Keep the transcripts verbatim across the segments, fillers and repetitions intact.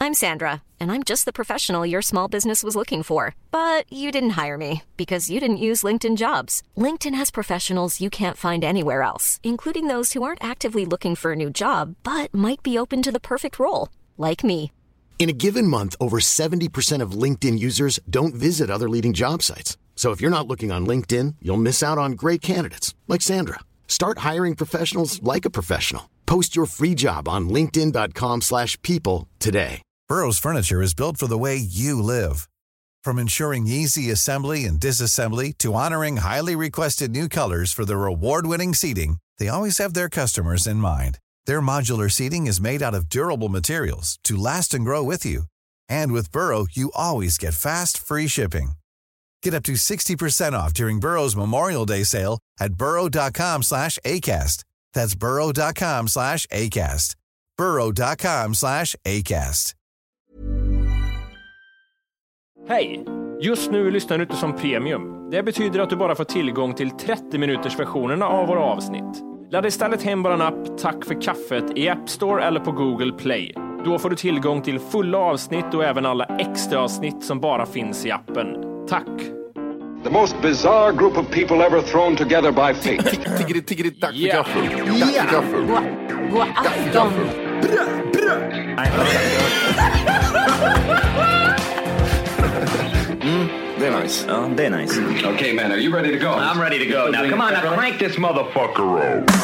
I'm Sandra, and I'm just the professional your small business was looking for. But you didn't hire me because you didn't use LinkedIn Jobs. LinkedIn has professionals you can't find anywhere else, including those who aren't actively looking for a new job, but might be open to the perfect role, like me. In a given month, over seventy percent of LinkedIn users don't visit other leading job sites. So if you're not looking on LinkedIn, you'll miss out on great candidates like Sandra. Start hiring professionals like a professional. Post your free job on linkedin dot com slash people today. Burrow's furniture is built for the way you live. From ensuring easy assembly and disassembly to honoring highly requested new colors for their award-winning seating, they always have their customers in mind. Their modular seating is made out of durable materials to last and grow with you. And with Burrow, you always get fast, free shipping. Get up to sixty percent off during Burrow's Memorial Day sale at burrow dot com slash ACAST. That's burrow dot com slash ACAST. burrow dot com slash ACAST. Hej! Just nu lyssnar du inte som premium. Det betyder att du bara får tillgång till trettio minuters versionerna av våra avsnitt. Ladda istället hem bara en app Tack för kaffet i App Store eller på Google Play. Då får du tillgång till fulla avsnitt och även alla extra avsnitt som bara finns i appen. Tack! The most bizarre group of people ever thrown together by fate. Tiggeri, tiggeri, tack för Yeah. gaffel. Tack för gaffel. God afton! Brö, brö. Mm, they're nice. Ja, det är nice. Okay, man, are you ready to go? I'm ready to go. Now, come on, now crank this motherfucker up.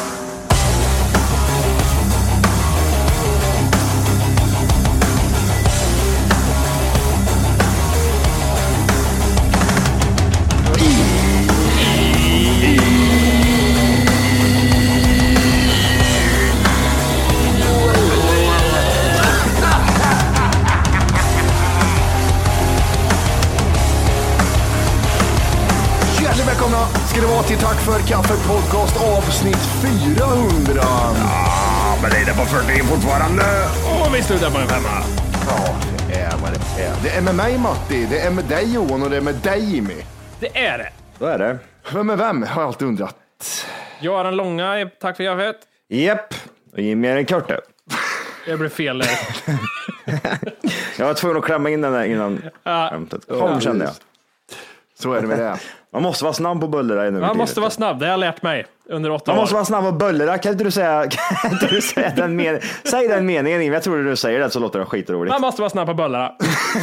Välkomna ska det vara till Tack för kaffet podcast avsnitt fyrahundra. Ja, men det är det på fyrtio fortfarande. Och vi slutar på en femma. Ja, det är vad det är. Det är med mig Matti, det är med dig Johan och det är med dig Jimmy. Det är det. Så är det. Vem är vem? Har jag alltid undrat. Jag är den långa, tack för kaffet. Japp, och Jimmy är en korte. Det blev fel där. Jag var tvungen att klämma in den där innan Ja. skämtet kom, kände jag. Så är det med det. Man måste vara snabb på bullera nu. Man måste vara snabb, det har jag lärt mig under åtta Man år. måste vara snabb på bullera. Kan inte du säga, kan inte du säga den meningen? Säg den meningen, jag tror du säger det så låter det skitroligt. Man måste vara snabb på bullarna.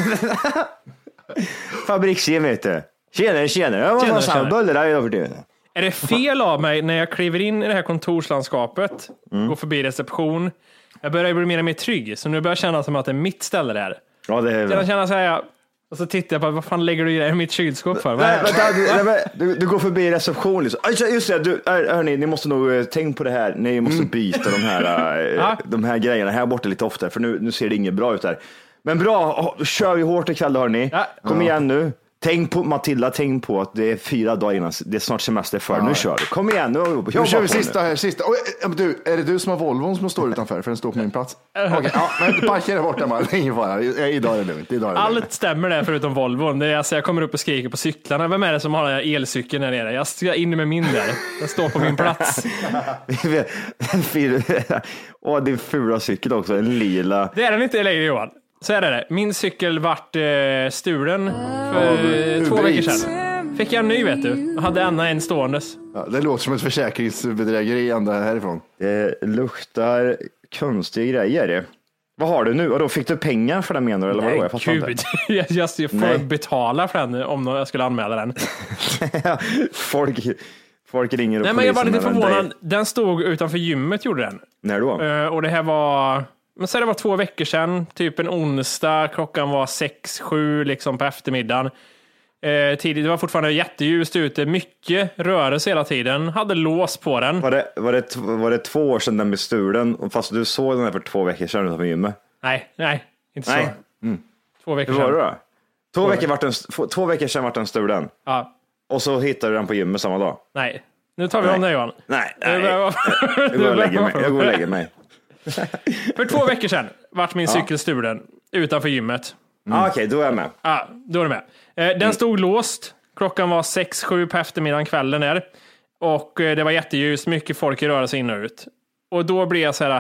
Fabriksgem vet du. Tjenare, tjenare. Jag måste vara snabb på bullera idag för det. Är det fel av mig när jag kliver in i det här kontorslandskapet, mm. går förbi reception, jag börjar bli mer och mer trygg, så nu börjar jag känna som att det är mitt ställe där. Ja, det är jag känner så här, och så tittar jag på, vad fan lägger du i mitt kylskåp för? Nej, vänta, du, nej, du, du går förbi reception liksom. Just det, du, hörni, ni måste nog tänka på det här. Ni måste byta de här, ja. de här grejerna här borta lite oftare, för nu, nu ser det inget bra ut där. Men bra, kör vi hårt ikväll hörni. Ja. Kom igen nu. Tänk på, Matilda, tänk på att det är fyra dagar innan, det är snart semester för. Ja. Nu kör vi. Kom igen nu. Nu kör vi sista här, sista. Och, du, är det du som har Volvon som står utanför, för den står på min plats? Okej, okay, ja, men parkera borta man. Det är ingen fara. Idag är det lugnt. Idag är det Allt lugnt. stämmer där förutom Volvon. Det är, alltså, jag kommer upp och skriker på cyklarna. Vem är det som har den här elcykeln där nere? Jag ska in med min där. Jag står på min plats. Åh, det är fula cykel också. En lila. Det är den inte längre, Johan. Så är det det. Min cykel vart eh, stulen för eh, två veckor sedan. Fick jag en ny, vet du. Jag hade Anna en ståendes. Ja, det låter som ett försäkringsbedrägeri ända härifrån. Det luktar konstiga grejer. Vad har du nu? Och då fick du pengar för den, menar du? Eller Nej, vad? Jag gud. Jag, jag får betala för den om jag skulle anmäla den. folk, folk ringer och Nej, men jag var lite förvånad. Den stod utanför gymmet, gjorde den. När då? Uh, och det här var... Men så det var två veckor sedan, typ en onsdag, klockan var sex, sju liksom på eftermiddagen. Eh, tidigt, det var fortfarande jätteljust ute, mycket rörelse hela tiden, hade lås på den. Var det, var det, var det två år sedan den blev stulen, fast du såg den här för två veckor sedan utanför gymmet? Nej, nej, inte nej. så. Mm. Två veckor sedan. Hur var det då? Två, två, veckor vart den, två veckor sedan vart den stulen. Ja. Och så hittade du den på gymmet samma dag? Nej, nu tar vi nej. om det, Johan. Nej, nej. Jag går och lägger mig. Jag går och lägger mig. För två veckor sedan vart min cykel stulen utanför gymmet. Mm. Ah, Okej, okay, då är jag med. Ja, då är du med. Den mm. stod låst. Klockan var sex, sju på eftermiddagen, kvällen där. Och det var jätteljus, mycket folk i rörelse in och ut. Och då blev jag så här,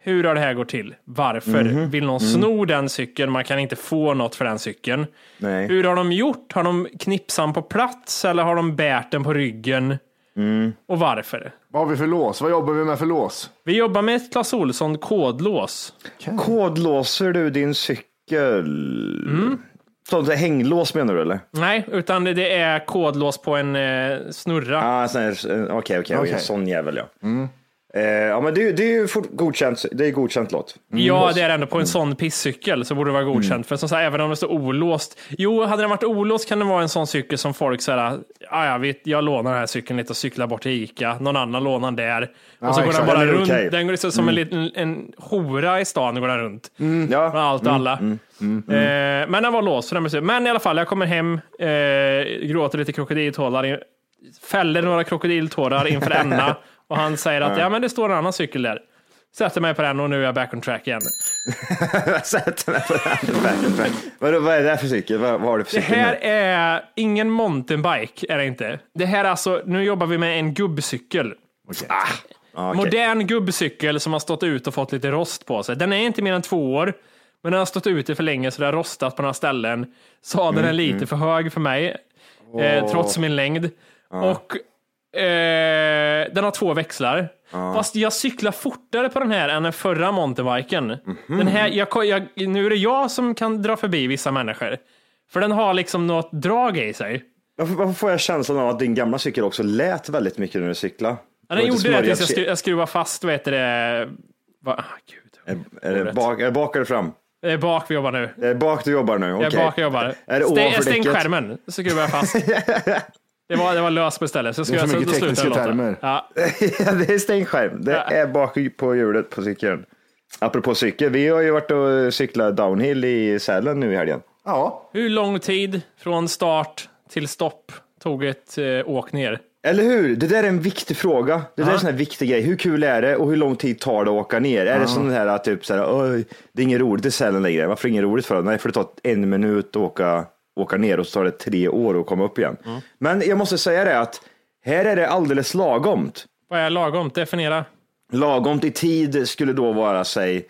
hur har det här gått till? Varför mm-hmm. vill någon sno mm. den cykeln? Man kan inte få något för den cykeln. Nej. Hur har de gjort? Har de knipsan på plats eller har de bärt den på ryggen? Mm. Och varför? Vad har vi för lås? Vad jobbar vi med för lås? Vi jobbar med ett Clas Ohlson kodlås. Okay. Kodlåser du din cykel? Mm. Sånt där hänglås menar du eller? Nej, utan det är kodlås på en eh, snurra. Ah, okej, okej, okej. Sån jävel, ja. Mm. Eh, ja, men det, det är ju fort godkänt. Det är godkänt låt. Mm. Ja, det är ändå på en sån pisscykel så borde det vara godkänt. Mm. För som sagt, även om det står olåst. Jo, hade den varit olåst kan det vara en sån cykel som folk säger, ja, jag vet, jag lånar den här cykeln lite och cyklar bort till Ica. Någon annan lånar där. Och ah, så går exakt. Den bara runt. Okay. Den går liksom som mm. en liten en hora i stan går den runt. Mm. Ja. Med allt och alla. Mm. Mm. Mm. Eh, men den var låst. Så den men i alla fall, jag kommer hem, eh, gråter lite krokodiltårar, fäller några krokodiltårar inför Enna. Och han säger att ja, men det står en annan cykel där. Sätter mig på den och nu är jag back on track igen. Sätter mig på den back on track. Vad, vad är det här för cykel? Vad, vad har du för cykel? Det här är ingen mountainbike, är det inte. Det här är alltså, nu jobbar vi med en gubbcykel. Okay. Ah, okay. Modern gubbcykel som har stått ut och fått lite rost på sig. Den är inte mer än två år. Men den har stått ute för länge så det har rostat på några ställen. Sadeln mm, är lite mm. för hög för mig. Oh. Eh, trots min längd. Oh. Och Eh, den har två växlar. Ah. Fast jag cyklar fortare på den här än den förra mountainbiken. Mm-hmm. Den här, jag, jag, nu är det jag som kan dra förbi vissa människor. För den har liksom något drag i sig. Varför, varför får jag känslan av att din gamla cykel också lät väldigt mycket när du cyklade? Ja, den gjorde det tills jag, skru, jag skruvade fast, vad heter det? Va, ah, Gud. Är, är, det bak, är det bak eller fram? Det är bak vi jobbar nu. Det är bak du jobbar nu, okej. Okay. Bak jag jobbar. Är det Stäng, stäng skärmen, så skruvar jag fast. Det var, det var löst på stället. Så det är för mycket tekniska termer. Ja. Ja, det är stängskärm. Det ja. är bak på hjulet på cykeln. Apropå cykel, vi har ju varit och cyklat downhill i Sälen nu i helgen. Ja. Hur lång tid från start till stopp tog ett eh, åk ner? Eller hur? Det där är en viktig fråga. Det där ja. är en sån här viktig grej. Hur kul är det och hur lång tid tar det att åka ner? Ja. Är det sån här typ så här, oj, det är inget roligt i Sälen längre. Varför är det inget roligt för det? Nej, för det tar en minut att åka åka ner och så tar det tre år att komma upp igen. Mm. Men jag måste säga det att här är det alldeles lagomt. Vad är lagomt? Definiera. Lagomt i tid skulle då vara, säg,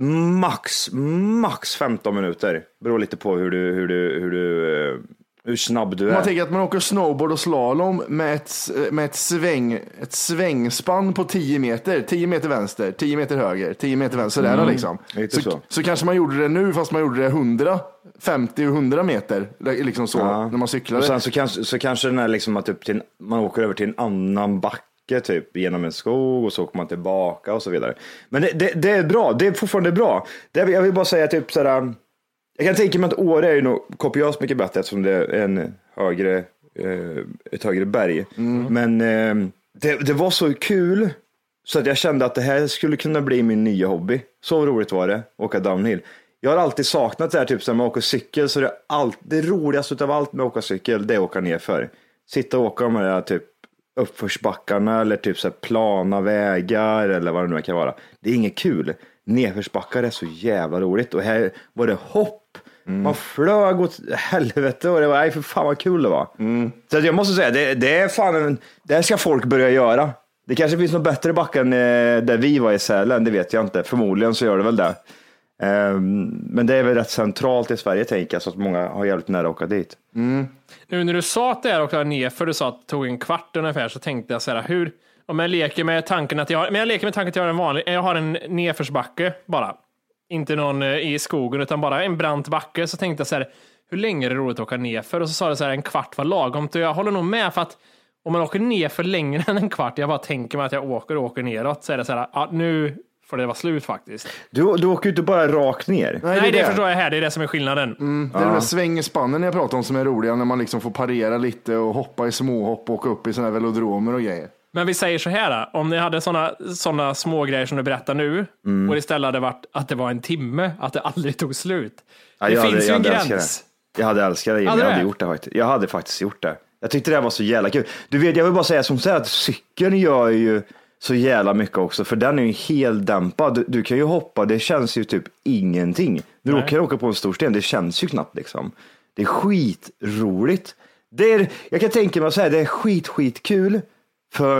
max, max femton minuter. Beror lite på hur du, hur du, hur du, hur snabb du är. Man tänker att man åker snowboard och slalom med ett, med ett sväng, ett svängspann på tio meter. tio meter vänster, tio meter höger, tio meter vänster där mm. liksom. Så, så. så kanske man gjorde det nu fast man gjorde det hundra, femtio och hundra meter liksom så ja. när man cyklade. Och sen så kanske, så kanske den är liksom att upp till, man åker över till en annan backe typ genom en skog och så åker man tillbaka och så vidare. Men det, det, det är bra, det är fortfarande bra. Det, jag vill bara säga typ sådär. Jag kan tänka mig att Åre är ju nog kopiöst mycket bättre eftersom det är en högre, eh, ett högre berg. Mm. Men eh, det, det var så kul så att jag kände att det här skulle kunna bli min nya hobby. Så roligt var det, åka downhill. Jag har alltid saknat det här typ som att åka cykel, så det, är allt, det roligaste av allt med att åka cykel det är att åka ner för. Sitta och åka med det här typ uppförsbackarna eller typ så här plana vägar eller vad det nu kan vara. Det är inget kul. Nedförsbackar är så jävla roligt och här var det hopp. Mm. Man flög åt helvete och det var, nej för fan vad kul det var. Mm. Så jag måste säga, det, det är fan en, det här ska folk börja göra. Det kanske finns något bättre backar än där vi var i Sälen, det vet jag inte. Förmodligen så gör det väl det. Um, men det är väl rätt centralt i Sverige tänker jag, så att många har hjälpt nära att åka dit. Mm. Nu när du sa att det är åka ner för du sa att det tog en kvart ungefär, så tänkte jag så här, hur om jag leker med tanken att jag har, men jag leker med tanken att jag har en vanlig, jag har en nedförsbacke bara. Inte någon i skogen utan bara en brant backe, så tänkte jag så här, hur länge är det roligt att åka ner för? Och så sa det så här, en kvart var lagom. Och jag håller nog med, för att om man åker ner för längre än en kvart, jag bara tänker mig att jag åker och åker neråt, så är det så här, ja, nu får det vara slut faktiskt. Du, du åker ju inte bara rakt ner. Nej, Nej det, det förstår jag här, det är det som är skillnaden. Mm, det är ja. de svängespannen jag pratar om som är roliga, när man liksom får parera lite och hoppa i småhopp och åka upp i såna här velodromer och grejer. Men vi säger så här, om ni hade såna, såna små grejer som du berättar nu mm. och istället hade varit att det var en timme, att det aldrig tog slut. Ja, det finns hade, ju en gräns. Jag hade älskat det, jag hade, hade gjort det faktiskt. Jag hade faktiskt gjort det. Jag tyckte det var så jävla kul. Du vet, jag vill bara säga som säger att cykeln gör ju så jävla mycket också, för den är ju helt dämpad. Du, du kan ju hoppa, det känns ju typ ingenting. Du råkar åka på en stor sten, det känns ju knappt liksom. Det är skitroligt. Det är, jag kan tänka mig att säga, det är skit, skit kul förrän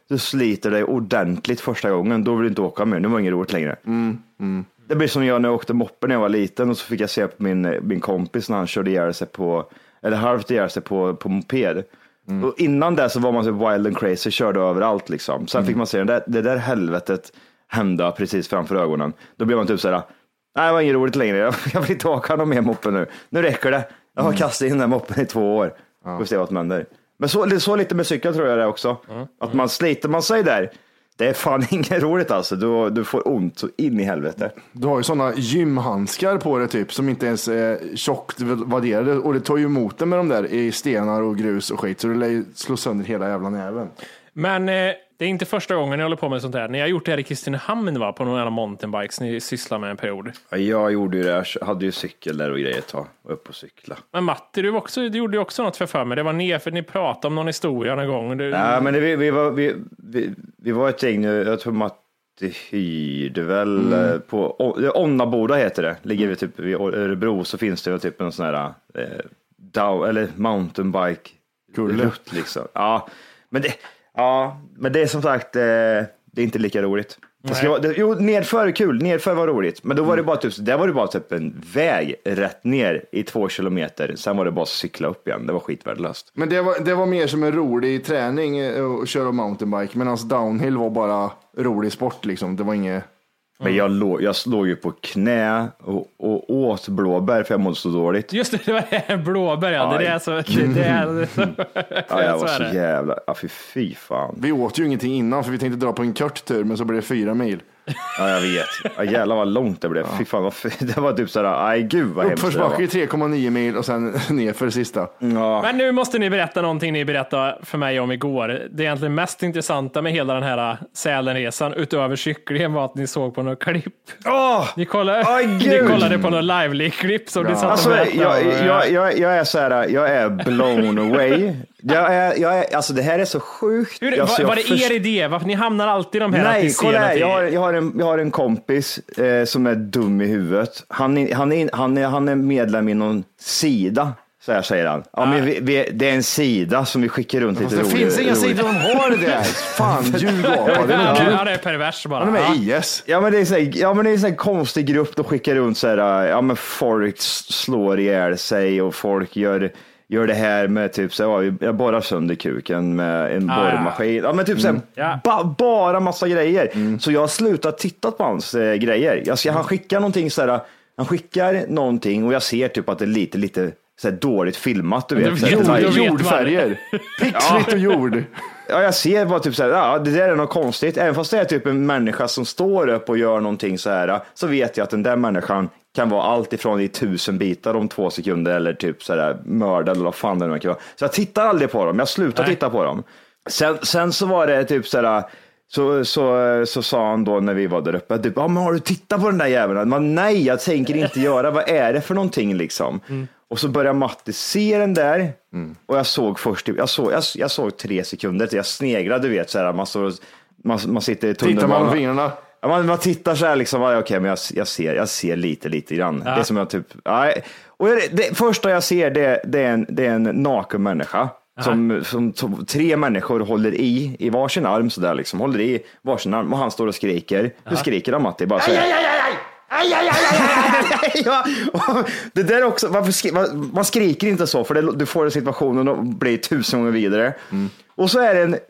du sliter dig ordentligt första gången, då vill du inte åka mer. Det var inget roligt längre. Mm, mm. Det blir som jag när jag åkte moppe när jag var liten och så fick jag se på min, min kompis när han körde ihjäl sig på, eller halvt ihjäl sig på, på moped. Mm. Och innan det så var man så wild and crazy, körde överallt liksom. Sen mm. fick man se det där, det där helvetet hända precis framför ögonen. Då blev man typ såhär, nej det var inget roligt längre, jag, jag vill inte åka någon mer moppe nu. Nu räcker det, jag har mm. kastat in den här moppen i två år. Ja. Får se vad som händer. Men så, så lite med cykel tror jag det också. Mm. Att man sliter man sig där. Det är fan inget roligt alltså. Du, du får ont så in i helvete. Du har ju sådana gymhandskar på det typ som inte ens är tjockt vadderade. Och det tar ju emot det med de där i stenar och grus och skit. Så det lär ju slå sönder hela jävla näven. Men eh, det är inte första gången jag håller på med sånt här. Ni har gjort det här i Kristinehamn va? På några jävla mountainbikes ni sysslar med en period. Ja, jag gjorde ju det. Jag hade ju cykel där och grejer ett tag. Och upp och cykla. Men Matti, du, också, du gjorde ju också något för för mig. Det var ner för ni pratade om någon historia någon gång. Du... Ja, men det, vi, vi, var, vi, vi, vi var ett gäng. Jag tror Matti hyrde väl mm. på Onnaboda heter det. Ligger vi typ vid Örebro så finns det typ en sån här eh, dow, eller mountainbike rutt liksom. Ja, men det Ja, men det är som sagt, eh, det är inte lika roligt. Det ska vara, det, jo, nedför är kul, nedför var roligt. Men då var det bara typ, där var det bara typ en väg rätt ner i två kilometer. Sen var det bara att cykla upp igen, det var skitvärdelöst. Men det var, det var mer som en rolig träning att köra mountainbike. Medan downhill var bara rolig sport liksom, det var inget... Men jag låg, jag slog ju på knä och, och åt blåbär för jag mådde så dåligt. Just det, det var det blåbär, ja. Det är så, det, det är så. Ja, jag var så jävla, ja fy, fy fan. Vi åt ju ingenting innan för vi tänkte dra på en kort tur, men så blev det fyra mil. Ja, jag vet. Ja, jävlar vad långt det blev. Ja. Fy fan, vad, det var typ sådär, aj gud vad hemskt det var. Uppförsbacke tre komma nio mil och sen ner för det sista. Ja. Men nu måste ni berätta någonting ni berättade för mig om igår. Det är egentligen mest intressanta med hela den här Sälenresan utöver cyklingen var att ni såg på något klipp. Oh! Ni, kollade, oh, ni kollade på något lively-klipp som ja. ni satt alltså, och jag, jag, jag, jag är så här, jag är blown away. Jag är, jag är, alltså det här är så sjukt. Hur, alltså, var, var det först... er idé? Varför ni hamnar alltid de här? Nej, kolla här, jag har, jag, har en, jag har en kompis eh, som är dum i huvudet. Han är, han är, han är, han är medlem i någon sida. Så här säger han. Ja, men vi, vi, det är en sida som vi skickar runt lite roligt. Det finns inga sidor de har det där. Fan, julgapa. Det är ja, ja, det är pervers bara. Han är med i I S. Ja, men det är så här, ja, men det är en sån här konstig grupp. De skickar runt så här, ja men folk slår ihjäl sig och folk gör... Gör det här med typ så ja, jag borrar sönder kuken med en ah, borrmaskin. Ja, men typ så mm. ja. ba, bara massa grejer. Mm. Så jag har slutat titta på hans eh, grejer. Jag ska, han skickar någonting så här, han skickar någonting och jag ser typ att det är lite lite så här dåligt filmat, du vet. Du, jord, jord, jordfärger. Pixligt och jord. Ja, jag ser bara typ så här, ja, det där är något konstigt. Även fast det är typ en människa som står upp och gör någonting så här, så vet jag att den där människan kan vara allt ifrån i tusen bitar om två sekunder eller typ så där mördad eller vad fan det nu kan vara. Så jag tittar aldrig på dem, jag slutar Nej. titta på dem. Sen, sen så var det typ så där, så, så, så sa han då när vi var där uppe, typ, ja men har du tittat på den där jäveln? Man, nej, jag tänker inte göra, vad är det för någonting liksom? Mm. Och så började Matti se den där mm. och jag såg först, jag såg, jag, jag såg tre sekunder, jag sneglade, du vet så här, man, så, man, man sitter i tunnelbanan. Tittar man på fingrarna? Man, man tittar så här liksom, okej, okay, men jag, jag, ser, jag ser lite, lite grann. Ja. Det är som jag typ, ja, och det, det första jag ser det, det, är en, det är en naken människa. Som, som, som tre människor håller i, i varsin arm sådär liksom, håller i varsin arm och han står och skriker. Aha. Hur skriker han, Matti? Bara så här. Aj, aj, aj, aj. Aj, aj, aj, aj. Ja, det där också, varför skri, man, man skriker inte så för det, du får situationen och blir tusen gånger vidare. Mm. Och så är det en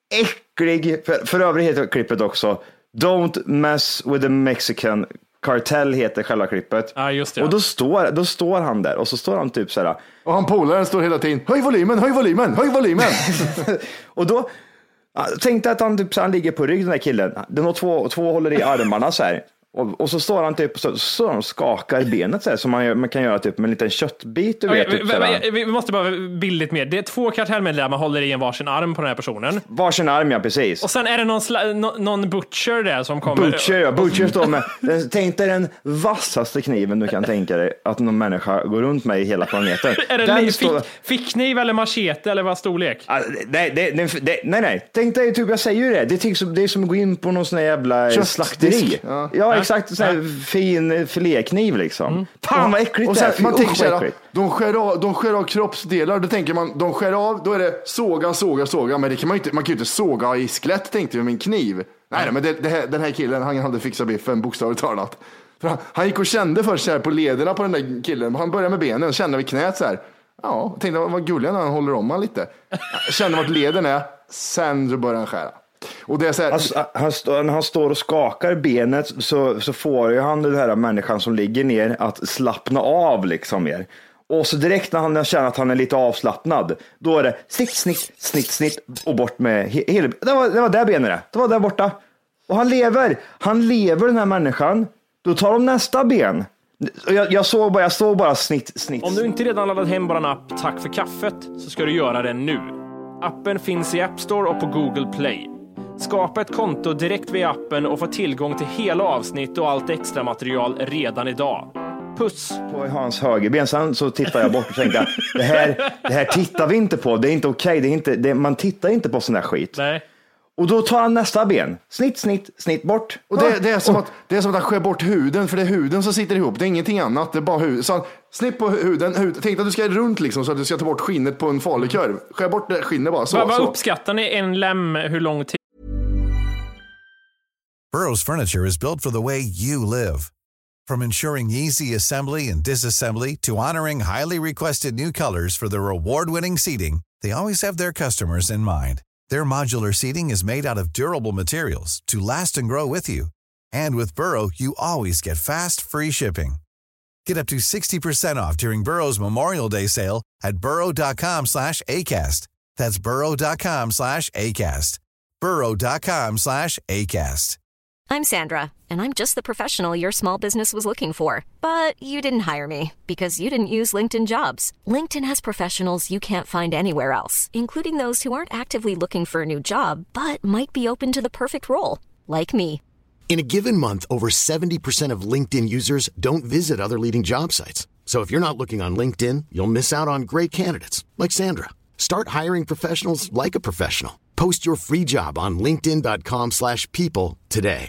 äcklig, för, för övrigt heter klippet också Don't mess with the Mexican Cartel heter själva klippet. Ja, just det. Och då står, då står han där och så står han typ så här. Och han polaren står hela tiden, höj volymen, höj volymen, höj volymen. Och då tänkte att han typ så han ligger på rygg den där killen. Den har två, två håller i armarna så här. Och, och så står han typ så, så han skakar benet så här, som man, man kan göra typ med en liten köttbit, du vet. Okay, typ, vi, vi, vi måste bara billigt mer. Det är två kartellmedlemmar håller i en varsin arm på den här personen. Varsin arm, ja, precis. Och sen är det någon, sla, no, någon butcher där som kommer. Butcher, ja. Butcher står med, tänk dig den vassaste kniven du kan tänka dig att någon människa går runt med i hela planeten. Är det den står... fick, fickkniv eller machete eller vad storlek? Ah, nej, det, det, det, nej, nej. Tänk dig typ, jag säger ju det. Det är, typ, det är som att gå in på någon sån här jävla slakteri. Ja, ja exakt. exakt så här fin filékniv liksom. Mm. Fan vad äckligt och sen, det är. Man tänker så här, de skär av, de skär av kroppsdelar. Då tänker man, de skär av, då är det såga, såga, såga. Men det kan man ju inte, man kan ju inte såga i skelett, tänkte jag, med en kniv. Nej, nej men det, det här, den här killen, han hade fixat biffen, bokstavligt talat. För han, han gick och kände först så här på lederna på den där killen. Han började med benen, kände vid knät så här. Ja, tänkte vad gullig när han håller om han lite. Kände vart leden är, sen så börjar han skära. Och det är så här, han, han, stå, när han står och skakar benet så, så får ju han den här människan som ligger ner att slappna av liksom mer. Och så direkt när han känner att han är lite avslappnad, då är det snitt, snitt, snitt, snitt och bort med hela. Det var, det var där benet är. Det var där borta. Och han lever. Han lever den här människan. Då tar de nästa ben. Jag, jag såg bara, jag såg bara snitt, snitt. Om du inte redan laddat hem bara en app Tack för kaffet så ska du göra det nu. Appen finns i App Store och på Google Play. Skapa ett konto direkt via appen och få tillgång till hela avsnitt och allt extra material redan idag. Puss! På hans högerben, sen så tittar jag bort och tänkte det här, det här tittar vi inte på, det är inte okej, det är inte, det, man tittar inte på sån där skit. Nej. Och då tar han nästa ben, snitt, snitt, snitt bort. Och det, det, är som att, det är som att han skär bort huden, för det är huden som sitter ihop, det är ingenting annat, det är bara huden. Så han, snitt på huden, hud. Tänk att du ska runt liksom, så att du ska ta bort skinnet på en falukorv. Skär bort det skinnet bara, så. Vad uppskattar ni en lem, hur lång tid? Burrow's furniture is built for the way you live. From ensuring easy assembly and disassembly to honoring highly requested new colors for their award-winning seating, they always have their customers in mind. Their modular seating is made out of durable materials to last and grow with you. And with Burrow, you always get fast, free shipping. Get up to sixty percent off during Burrow's Memorial Day sale at burrow.com slash ACAST. That's burrow.com slash ACAST. burrow.com slash ACAST. I'm Sandra, and I'm just the professional your small business was looking for. But you didn't hire me because you didn't use LinkedIn Jobs. LinkedIn has professionals you can't find anywhere else, including those who aren't actively looking for a new job, but might be open to the perfect role, like me. In a given month, over seventy percent of LinkedIn users don't visit other leading job sites. So if you're not looking on LinkedIn, you'll miss out on great candidates, like Sandra. Start hiring professionals like a professional. Post your free job on linkedin.com slash people today.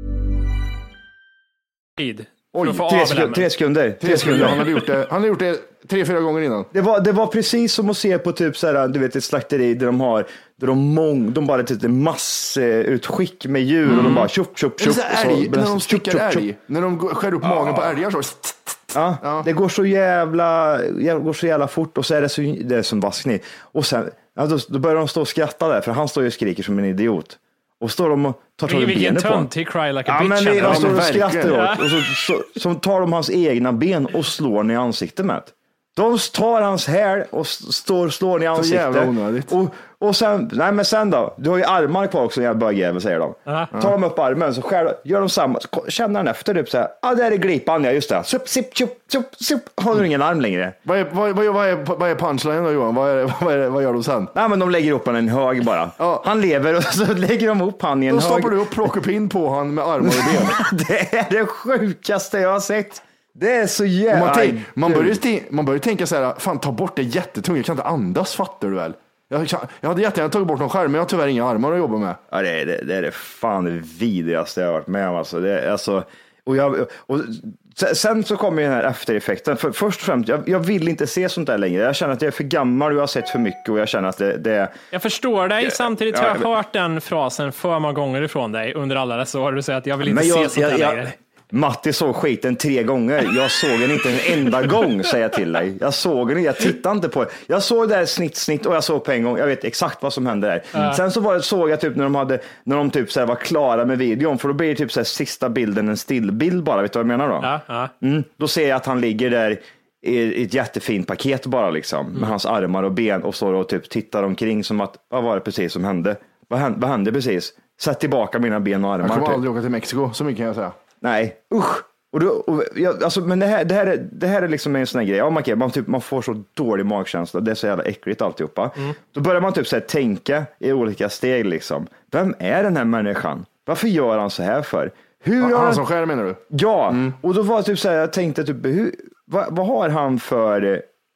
Oj, tre, sek- tre sekunder. Tre sekunder. Han hade gjort det, han hade gjort det tre, fyra gånger innan. Det var, det var precis som att se på typ så här, du vet, ett slakteri där de har, där de mång, de bara typ massutskick med djur mm. och de bara tjup, tjup, tjup. Älg, när de styckar älg, när de skär upp magen på älgar så. Ja, ja, det går så jävla, går så jävla fort och så är det så, det är som vaskning. Och sen, ja, då, då börjar de stå och skratta där, för han står ju och skriker som en idiot. Och står de och tar tag i benet på honom. Cry like a ja, bitch. Men de står och skrattar ja. åt. Och så, så, så tar de hans egna ben och slår ner i ansiktet med. De tar hans häl och står slår ner i ansiktet. Så jävla onödigt. Och, och sen, nej men sen då, du har ju armar kvar också, jag bögjävel säger de. Uh-huh. Tar de upp armen så skär, gör de samma, känner han efter typ så här, ja ah, där är glipan, ja just det. Sup, sip, sup, sup, sup. Har du ingen arm längre? Vad är, vad, vad, vad är, vad är punchline då Johan? Vad, är, vad, är, vad gör de sen? Nej men de lägger upp han en hög bara. Ja. Han lever och så lägger de upp han i en då hög. Då stoppar du upp plockepinn på han med armar och ben. Det är det sjukaste jag har sett. Det är så jävla... Man, tänk, man, börjar, man börjar tänka så här, fan ta bort det jättetungt, jag kan inte andas, fattar du väl? Jag, jag hade jättegärna tagit bort någon skärm, men jag har tyvärr inga armar att jobba med. Ja, det är det, det, är det fan det vidrigaste jag har varit med om. Alltså. Det är, alltså, och jag, och sen så kommer den här eftereffekten. För, först och främst, jag, jag vill inte se sånt där längre. Jag känner att jag är för gammal och jag har sett för mycket och jag känner att det, det Jag förstår dig, samtidigt har jag ja, hört den frasen för många gånger ifrån dig under alla dessa år. Du säger att jag vill inte jag, se sånt där jag, längre. Jag, Matti såg skiten tre gånger. Jag såg den inte en enda gång, säger jag till dig. Jag såg den, jag tittade inte på det. Jag såg det där snitt, snitt och jag såg på en gång. Jag vet exakt vad som hände där. Mm. Sen så var det, såg jag typ när de, hade, när de typ så här var klara med videon. För då blir det typ så här sista bilden en stillbild bara. Vet du vad jag menar då? Ja, ja. Mm, då ser jag att han ligger där i ett jättefint paket bara liksom. Mm. Med hans armar och ben och står och typ tittar omkring som att, vad var det precis som hände? Vad hände, vad hände precis? Sätt tillbaka mina ben och armar. Jag kommer typ. aldrig åka till Mexiko, så mycket kan jag säga. Nej, usch. Och då, och jag, alltså, men det här, det, här är, det här är liksom en sån här grej. Ja, man, man, typ, man får så dålig magkänsla. Det är så jävla äckligt alltihopa. Mm. Då börjar man typ så här, tänka i olika steg. Liksom. Vem är den här människan? Varför gör han så här för? Hur han, han, han som skär menar du? Ja, mm. Och då var det typ så här, jag tänkte typ, hur, vad, vad har han för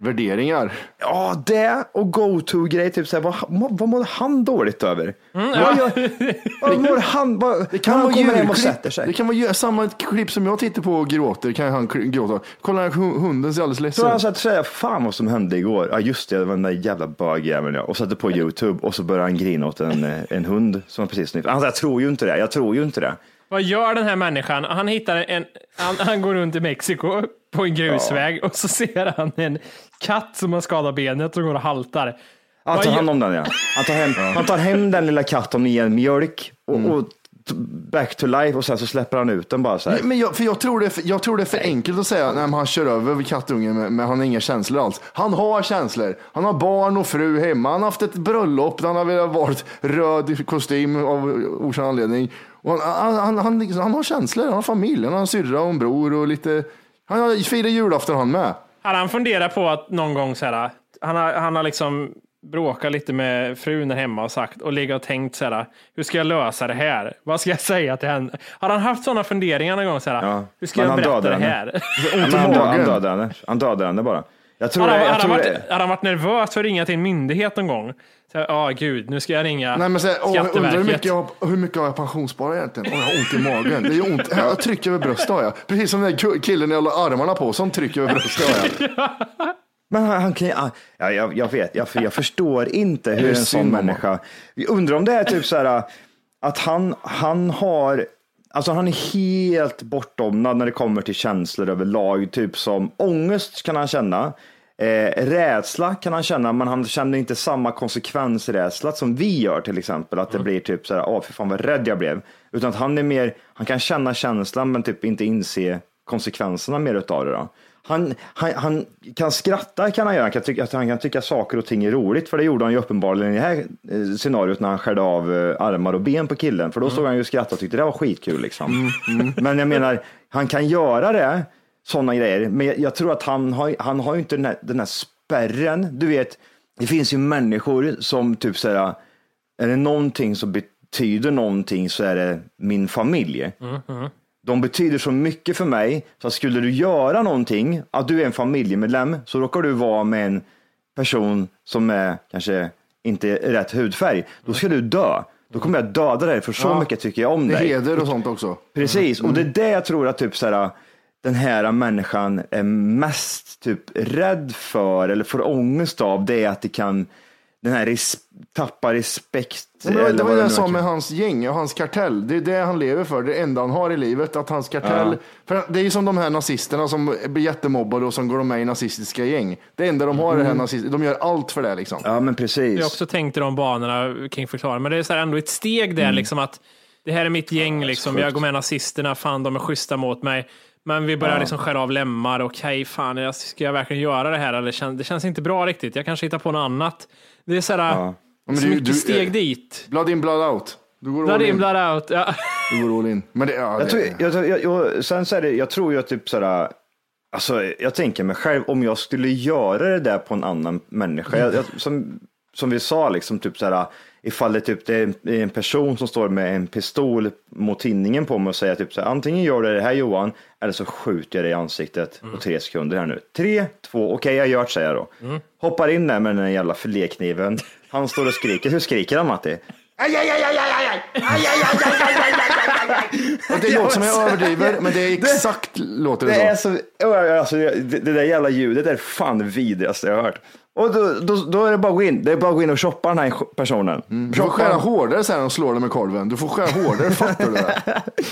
Värderingar. Ja, det och go-to-grej. Typ såhär, vad, vad mår han dåligt över? Mm, vad ja. gör, vad mår han? Vad, det kan vara kommer hem och sätter sig. Det kan vara samma klipp som jag tittar på och gråter. Kan han gråta? Kolla, hunden ser alldeles ledsen. Så han satt och säga, fan vad som hände igår. Ja just det, det var den där jävla bögjäveln. Ja. Och satte på YouTube och så började han grina åt en, en hund som precis sniffade. Han sa, jag tror ju inte det, jag tror ju inte det. Vad gör den här människan? Han hittar en, han, han går runt i Mexiko på en grusväg ja. och så ser han en katt som har skadat benet och går och haltar. Han tar hand om den, ja. Han tar hem, ja. han tar hem den lilla katten i en mjölk och, mm. och back to life och sen så släpper han ut den bara så här. Men jag, för jag, tror det är för, jag tror det är för enkelt att säga när han kör över kattungen men, men han har inga känslor alls. Han har känslor. Han har barn och fru hemma. Han har haft ett bröllop där han har velat varit röd kostym av okänd anledning. Och han, han, han, han, liksom, han har känslor. Han har familj. Han har en syrra och en bror och lite. Han har firar julafton han med. Har han funderat på att någon gång så här, han har, han har liksom bråkat lite med frun där hemma och sagt och ligga och tänkt så här, hur ska jag lösa det här? Vad ska jag säga till henne? Har han haft sådana funderingar någon gång så här, ja, hur ska jag berätta det här? Han, han, han dödade henne. Han dödade henne bara. Jag tror har, det, jag har, tror han varit, det. har han varit nervös för att ringa till en myndighet någon gång? Ja, oh, gud, nu ska jag ringa. Nej, men så, oh, jag undrar hur mycket, jag, hur mycket har jag pensionssparat egentligen? Oh, jag har ont i magen. Det är ont. Jag trycker över bröstet har jag. Precis som den killen jag har armarna på, som trycker över bröstet har jag. Men han, han kan ja, jag, jag vet, jag, jag förstår inte hur en sån människa, jag undrar om det är typ så här att han, han har, alltså han är helt bortdomnad när det kommer till känslor överlag, typ som ångest kan han känna. Eh, rädsla kan han känna, men han känner inte samma konsekvensrädsla som vi gör till exempel, att det blir typ så här, åh för fan vad rädd jag blev, utan att han är mer, han kan känna känslan men typ inte inse konsekvenserna mer utav det då. Han, han, han kan skratta kan han göra, han kan, tycka, han kan tycka saker och ting är roligt, för det gjorde han ju uppenbarligen i det här scenariot när han skärde av armar och ben på killen, för då mm. såg han ju skratta och tyckte det var skitkul liksom. Mm. Mm. Men jag menar, han kan göra det sådana grejer, men jag, jag tror att han har, han har ju inte den här, den här spärren, du vet, det finns ju människor som typ såhär, är det någonting som betyder någonting så är det min familj. Mm. Mm. De betyder så mycket för mig, så att skulle du göra någonting, att du är en familjemedlem, så råkar du vara med en person som är kanske inte rätt hudfärg, då ska du dö. Då kommer jag döda dig, för så ja, mycket tycker jag om dig. Heder och sånt också. Precis, mm. och det är det jag tror att typ så här, den här människan är mest typ rädd för eller får ångest av, det är att det kan, den här res- tappa respekt. Men det, det var det jag sa med hans gäng och hans kartell. Det är det han lever för. Det enda han har i livet, att hans kartell. Ja. För det är ju som de här nazisterna som blir jättemobbade och som går med i nazistiska gäng. Det enda de har mm. är det här nazister. De gör allt för det liksom. Ja, men precis. Jag också tänkte de banorna kring förklara, men det är så här ändå ett steg där mm. liksom att det här är mitt gäng liksom. Jag går med nazisterna, fan de är schyssta mot mig. Men vi börjar ja. liksom skära av lemmar. Okej, okay, fan, ska jag verkligen göra det här? Eller det känns inte bra riktigt. Jag kanske hittar på något annat. Det är sådär, ja. så mycket du, steg äh, dit. Blood in, blood out. Du går blood all in, in, blood out. Ja. Du går all in. Men det, ja, jag, det, tror, jag, jag, jag, sen så är det, jag tror ju typ sådär, alltså jag tänker mig själv, om jag skulle göra det där på en annan människa. Jag, jag, som, som vi sa, liksom typ sådär, ifall det, typ, det är en person som står med en pistol mot tinningen på mig och säger typ så här, antingen gör det här Johan, eller så skjuter jag dig i ansiktet mm. på tre sekunder här nu. Tre, två, okej okay, jag gör det, säger jag då. Mm. Hoppar in där med den här jävla filékniven. Han står och skriker. Hur skriker han, Matti? Aj, aj, aj, aj, aj, aj, aj, aj, aj, aj, aj. Det låter som jag överdriver, men det är exakt det, låter det, det så. Är så alltså, det, det där jävla ljudet är fan vidrigaste jag har hört. Och då, då, då är det bara att gå in. Det är bara att gå in och shoppa den här personen. Mm. Du får skära hårdare sen och slå den med kolven. Du får skära hårdare, fattar du det?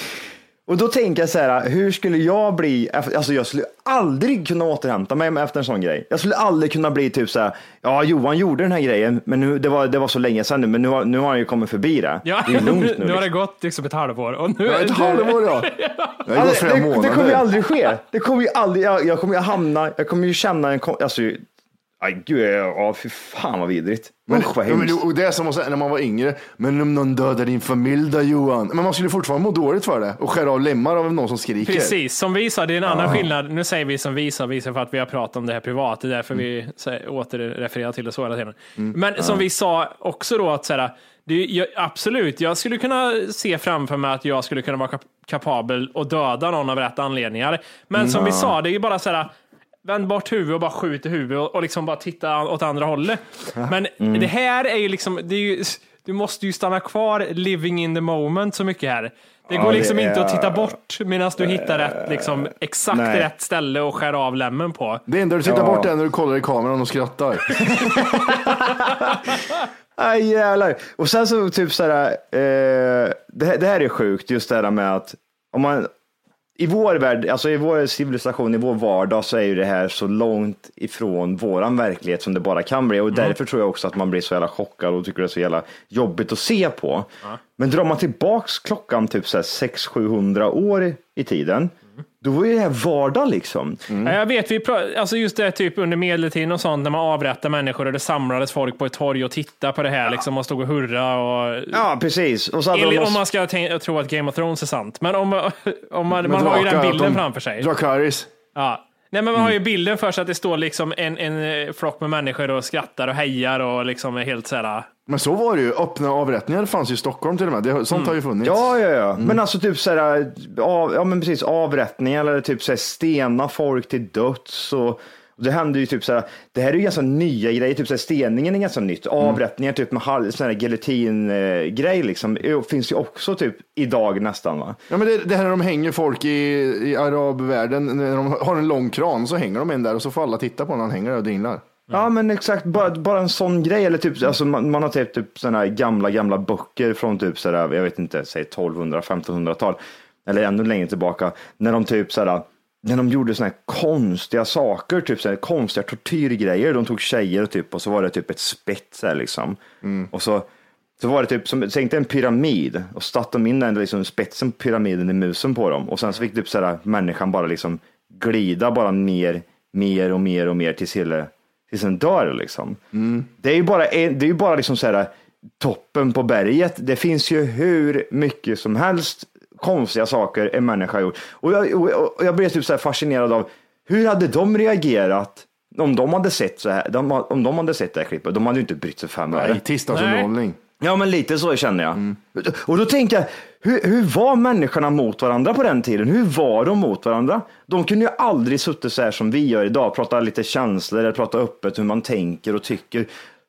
Och då tänker jag så här, hur skulle jag bli, alltså jag skulle aldrig kunna återhämta mig efter en sån grej. Jag skulle aldrig kunna bli typ så här, ja Johan gjorde den här grejen, men nu, det, var, det var så länge sedan nu, men nu har, nu har han ju kommit förbi det. Ja, det är lugnt nu, nu, nu har det gått liksom ett halvår. Och nu ja, ett halvår ja. Det, alltså, det, det kommer ju aldrig ske. Det kommer ju aldrig, jag, jag kommer ju hamna, jag kommer ju känna en, alltså aj gud, ja fy fan vad vidrigt. Men, Usch, vad men, och det är som att säga när man var yngre, men om någon dödar din familj då Johan, men man skulle fortfarande må dåligt för det och skära av lemmar av någon som skriker. Precis, som vi sa, det är en annan ah. skillnad. Nu säger vi som vi sa, vi sa för att vi har pratat om det här privat, det är därför mm. vi här, återrefererar till det så hela tiden. Mm. Men ah. som vi sa också då att så här, det, jag, absolut, jag skulle kunna se framför mig att jag skulle kunna vara kap- kapabel att döda någon av rätt anledningar. Men mm. som vi sa, det är ju bara så här, vänd bort huvudet och bara skjuter huvudet och, och liksom bara titta åt andra hållet. Men mm. det här är ju liksom, det är ju, du måste ju stanna kvar living in the moment så mycket här. Det går ja, liksom det är... inte att titta bort medan du hittar rätt, liksom, exakt Nej. rätt ställe och skär av lämmen på. Det enda du tittar ja. bort är när du kollar i kameran och skrattar. Aj jävlar. Och sen så typ såhär, eh, det, det här är sjukt, just det här med att om man i vår värld, alltså i vår civilisation, i vår vardag så är ju det här så långt ifrån våran verklighet som det bara kan bli och mm. därför tror jag också att man blir så jävla chockad och tycker det är så jävla jobbigt att se på. Mm. Men drar man tillbaks klockan typ så här sex till sjuhundra år i tiden, mm. då var ju det här vardag liksom. Mm. Ja, jag vet, vi pra- alltså just det typ under medeltiden och sånt när man avrättar människor och det samlades folk på ett torg och tittade på det här liksom och stod och hurra och... Ja, precis. Och så Enligt, måste... om man ska tänka, tro att Game of Thrones är sant. Men om, om man, men man har ju den bilden de... framför sig. Dracarys. Ja. Nej, men man har ju bilden för sig att det står liksom en, en flock med människor och skrattar och hejar och liksom är helt så här... Men så var det ju, öppna avrättningar fanns ju i Stockholm till och med, det, sånt mm. har ju funnits. Ja, ja, ja. Mm. Men alltså typ så här, av, ja men precis, avrättningar eller typ så här, stena folk till döds och det händer ju typ så här, det här är ju ganska nya grejer, typ så här, steningen är ganska nytt, mm. avrättningar typ med halv, sån här gelatin-grej liksom, det finns ju också typ idag nästan va? Ja men det, det här när de hänger folk i, i arabvärlden, när de har en lång kran så hänger de in där och så får alla titta på när han hänger och dinglar. Mm. Ja men exakt, bara, bara en sån grej eller typ, alltså man, man har typ, typ såna här gamla, gamla böcker från typ sådär, jag vet inte, säg tolvhundra, femtonhundratal eller ännu längre tillbaka, när de typ sådär, när de gjorde såna här konstiga saker, typ såhär konstiga tortyrgrejer, de tog tjejer typ och så var det typ ett spett här liksom, mm. och så så var det typ som, tänkte en pyramid och satt de in den liksom spetsen på pyramiden i musen på dem och sen så fick typ sådär människan bara liksom glida bara mer, mer och mer och mer tills hela tills den dör liksom. Mm. Det är ju bara, det är ju bara liksom så här toppen på berget. Det finns ju hur mycket som helst konstiga saker en människa har gjort. Och jag, och, och jag blev typ så här fascinerad av hur hade de reagerat om de hade sett så här, de, om de hade sett det här klippet. De hade ju inte brytt sig fem öre. Nej, tisdagsunderhållning. Ja, men lite så känner jag. Mm. Och då tänker jag, hur, hur var människorna mot varandra på den tiden? Hur var de mot varandra? De kunde ju aldrig suttit så här som vi gör idag, prata lite känslor eller prata öppet hur man tänker och tycker.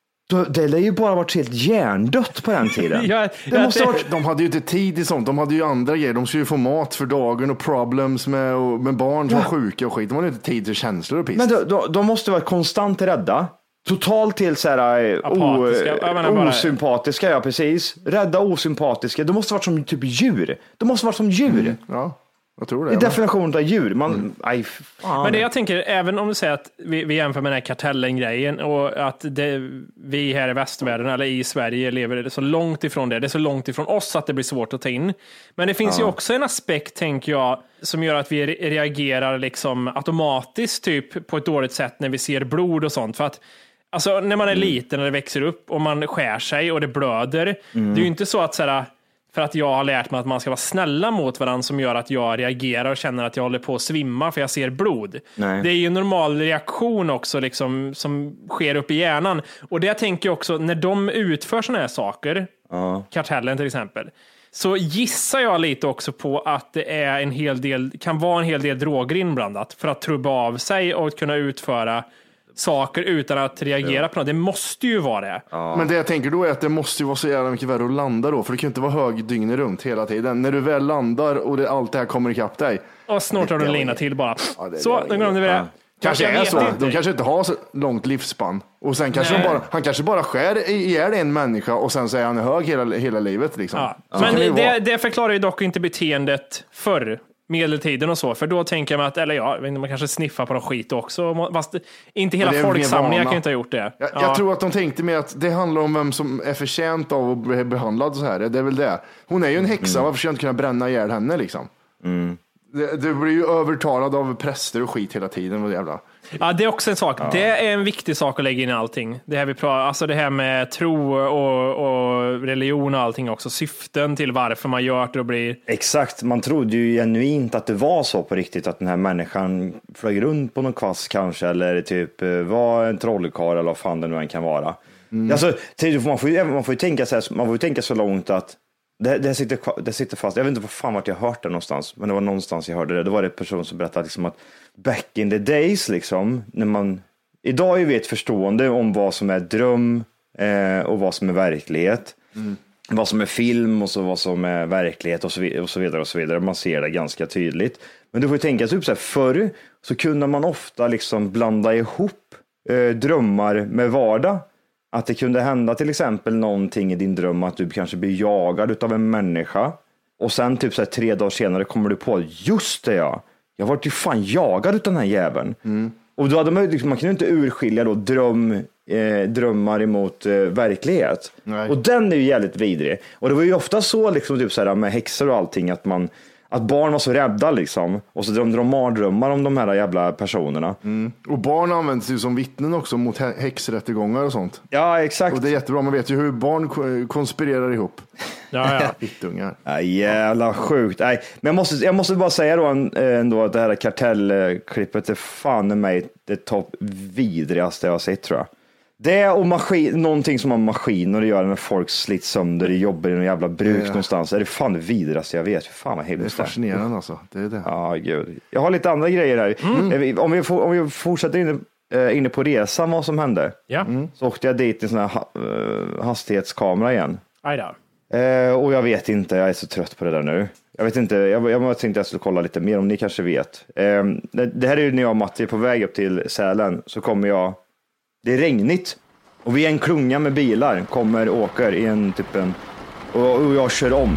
Det lär ju bara varit helt hjärndött på den tiden. ja, det ja, måste det... varit... De hade ju inte tid i sånt, de hade ju andra grejer. De skulle ju få mat för dagen och problems med, och, med barn som ja. var sjuka och skit. De hade ju inte tid till känslor och piss. Men då, då, de måste vara konstant rädda. Totalt till så här apatiska, o, bara... osympatiska, ja precis. Rädda, osympatiska. De måste vara som typ djur. De måste vara som djur. Mm, ja, jag tror det. I definitionen av djur. Man, mm. aj, men det jag tänker, även om du säger att vi, vi jämför med den här kartellen-grejen och att det, vi här i västvärlden eller i Sverige lever så långt ifrån det. Det är så långt ifrån oss att det blir svårt att ta in. Men det finns ja. ju också en aspekt, tänker jag, som gör att vi reagerar liksom automatiskt typ på ett dåligt sätt när vi ser blod och sånt. För att alltså när man är mm. liten och det växer upp och man skär sig och det blöder. Mm. Det är ju inte så att såhär, för att jag har lärt mig att man ska vara snälla mot varandra som gör att jag reagerar och känner att jag håller på att svimma för jag ser blod. Nej. Det är ju en normal reaktion också liksom, som sker upp i hjärnan. Och det tänker jag också, när de utför såna här saker, uh. kartellen till exempel, så gissar jag lite också på att det är en hel del, kan vara en hel del droger inblandat för att trubba av sig och kunna utföra saker utan att reagera ja. på något. Det måste ju vara det. Ja. Men det jag tänker då är att det måste ju vara så jävla mycket värre att landa då. För det kan ju inte vara hög dygnet runt hela tiden. När du väl landar och det, allt det här kommer ikapp dig. Och snart har du en lina till bara. Ja, det, så, nu glömde vi det. Ja. Kanske är så. Inte. De kanske inte har så långt livsspann. Och sen kanske de bara, han kanske bara skär ihjäl en människa och sen så är han hög hela, hela livet. Liksom. Ja. Men det, det, det förklarar ju dock inte beteendet förr. Medeltiden och så, för då tänker man att, eller ja, man kanske sniffar på någon skit också, fast inte hela folksamlingar kan ju inte ha gjort det. Jag, ja. jag tror att de tänkte med att det handlar om vem som är förtjänt av att bli behandlad så här, det är väl det. Hon är ju en häxa, mm. varför ska jag inte kunna bränna ihjäl henne liksom? Mm. Det, det blir ju övertalad av präster och skit hela tiden, vad jävla. Ja, det är också en sak. Ja. Det är en viktig sak att lägga in i allting. Det här vi pratar, alltså det här med tro och, och religion och allting också. Syften till varför man gör det och blir... Exakt, man trodde ju genuint att det var så på riktigt, att den här människan flög runt på någon kvast kanske, eller typ var en trollkarl eller vad fan det nu än kan vara. Mm. Alltså, man får ju, man får ju tänka så här, man får ju tänka så långt att Det, det, sitter, det sitter fast. Jag vet inte vad fan vart jag hört det någonstans, men det var någonstans jag hörde det. Det var det en person som berättade liksom att back in the days liksom, när man idag är vi ett förstående om vad som är dröm eh, och vad som är verklighet. Mm. Vad som är film och så vad som är verklighet och så, vid- och så vidare och så vidare. Man ser det ganska tydligt. Men du får ju tänka typ så här, förr så kunde man ofta liksom blanda ihop eh, drömmar med vardag. Att det kunde hända till exempel någonting i din dröm att du kanske blir jagad utav en människa. Och sen typ så här, tre dagar senare kommer du på, just det ja, jag var ju fan jagad utav den här jäveln. Mm. Och då hade man, liksom, man kunde inte urskilja då dröm, eh, drömmar emot eh, verklighet. Nej. Och den är ju jävligt vidrig. Och det var ju ofta så liksom, typ så här, med häxor och allting att man att barn var så rädda liksom. Och så drömde de mardrömmar om de här jävla personerna. Mm. Och barn används ju som vittnen också mot häxrättegångar och sånt. Ja, exakt. Och det är jättebra. Man vet ju hur barn konspirerar ihop. Ja, ja. Vittungar. Ja, jävla sjukt. Nej, men jag måste, jag måste bara säga då ändå att det här kartellklippet är fan i mig det topp vidrigaste jag har sett, tror jag. Det och maskin, någonting som har maskiner att göra när folk slits sönder i jobb i någon jävla bruk ja. någonstans. Är det fan det vidrigaste jag vet. Fan vad hemskt. Det är fascinerande alltså. Det är det. Ja, gud. Jag har lite andra grejer här. Mm. Om, vi, om vi fortsätter inne, inne på resan, vad som hände. Ja. Mm. Så åkte jag dit i en sån här hastighetskamera igen. Aj då. Eh, och jag vet inte, jag är så trött på det där nu. Jag vet inte, jag, jag tänkte att jag skulle kolla lite mer om ni kanske vet. Eh, det, det här är ju när jag och Matti är på väg upp till Sälen, så kommer jag, det är regnigt och vi är en klunga med bilar, kommer och åker i en typ en, och, och jag kör om.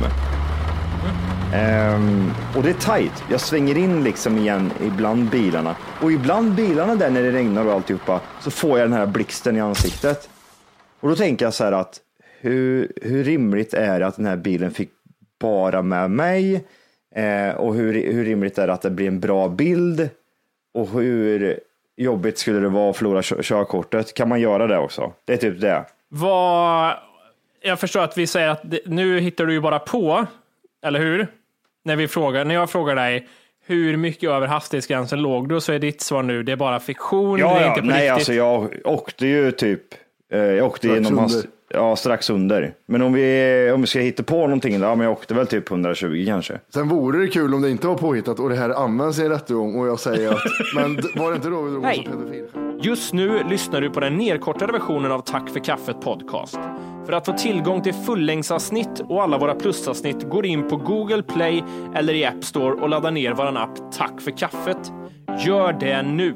Eh, och det är tajt, jag svänger in liksom igen ibland bilarna. Och ibland bilarna där när det regnar och alltihopa, så får jag den här blixten i ansiktet. Och då tänker jag så här att Hur, hur rimligt är det att den här bilen fick bara med mig eh, och hur, hur rimligt är det att det blir en bra bild och hur jobbigt skulle det vara att förlora körkortet? Kan man göra det också? Det är typ det. Vad, jag förstår att vi säger att det, nu hittar du ju bara på, eller hur? När, vi frågar, när jag frågar dig hur mycket över hastighetsgränsen låg du, så är ditt svar nu, det är bara fiktion, ja, det är ja, inte på nej, riktigt. Alltså jag åkte ju typ eh, jag åkte strax genom hast, ja, strax under. Men om vi, om vi ska hitta på någonting då, ja, men jag åkte väl typ hundratjugo kanske. Sen vore det kul om det inte var påhittat och det här används i en rättegång och jag säger att, men var det inte då vi drog oss som pedofil? Just nu lyssnar du på den nedkortade versionen av Tack för kaffet podcast. För att få tillgång till fullängdsavsnitt och alla våra plusavsnitt, går in på Google Play eller i App Store och laddar ner våran app Tack för kaffet. Gör det nu!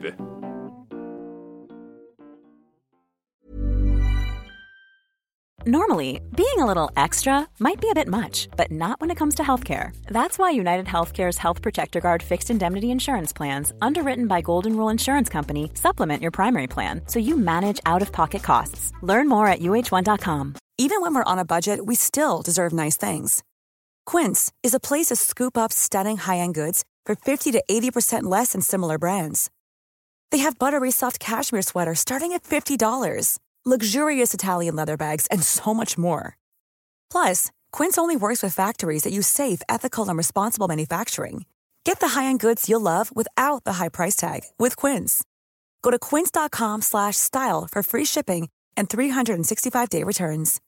Normally, being a little extra might be a bit much, but not when it comes to healthcare. That's why United Healthcare's Health Protector Guard fixed indemnity insurance plans, underwritten by Golden Rule Insurance Company, supplement your primary plan so you manage out-of-pocket costs. Learn more at U H one dot com. Even when we're on a budget, we still deserve nice things. Quince is a place to scoop up stunning high-end goods for fifty to eighty percent less than similar brands. They have buttery soft cashmere sweaters starting at fifty dollars. Luxurious Italian leather bags, and so much more. Plus, Quince only works with factories that use safe, ethical, and responsible manufacturing. Get the high-end goods you'll love without the high price tag with Quince. Go to quince dot com slash style for free shipping and three sixty-five day returns.